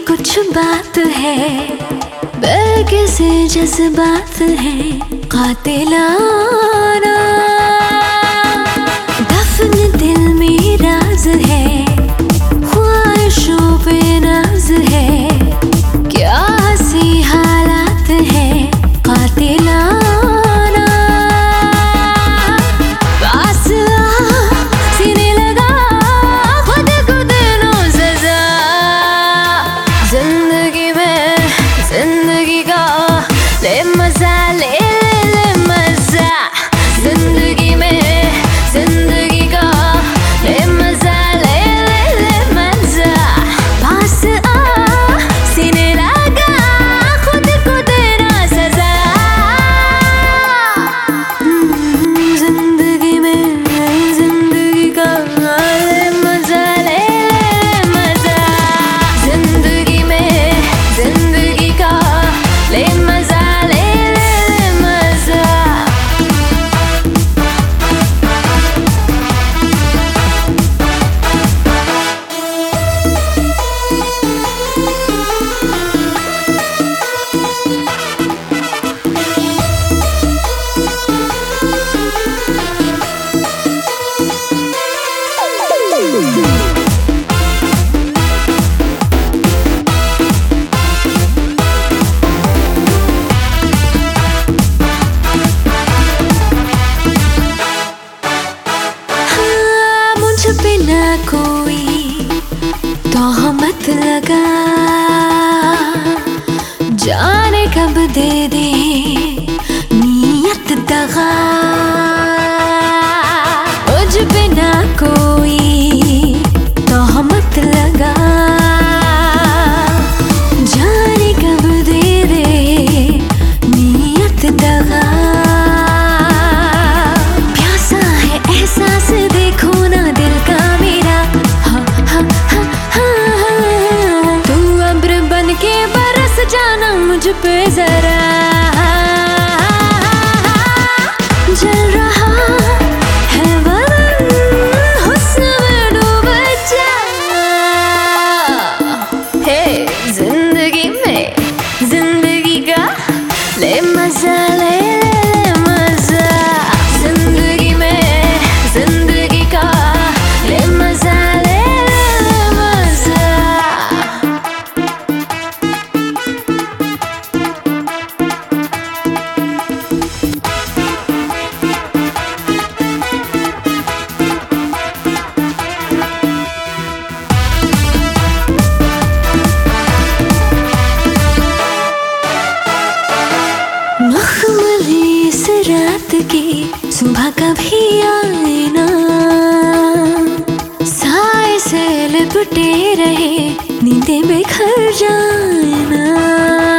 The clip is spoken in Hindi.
कुछ बात है, बेकिसी जज्बात है कातिलाना। दफन दिल में राज है, ख्वाहिशों पे नाज है, क्या हंसी हालात है कातिलाना। पास आ सीने लगा, खुद को देना सजा। जिंदगी में जिंदगी का ले मजा, ले मजा। जिंदगी में जिंदगी का ले मजा, ले मजा। पास आ सीने लगा, खुद को देना सजा। जिंदगी में जिंदगी का ले मजा, ले मजा। जिंदगी में जिंदगी का ले मजा, ले मजा। मुझ पे ना कोई तोहमत लगा, जाने कब दे दे नीयत दगा। मुझ पे ना कोई तोहमत लगा, जाने कब दे दे नीयत दगा। प्यासा है एहसास देखो ना दिल का मेरा, हा हा हा हा हा। तू अब्र बन के बरस जाना मुझ पे जरा। जल रहा है बदन हुस्न में डूब जा। हे जिंदगी में जिंदगी का ले मजा, ले मजा। जिंदगी में जिंदगी का ले मजा, ले मजा। मखमली इस रात की सुबह कभी आए ना, साए से लिपटे रहे नींदें बिखर जाए ना।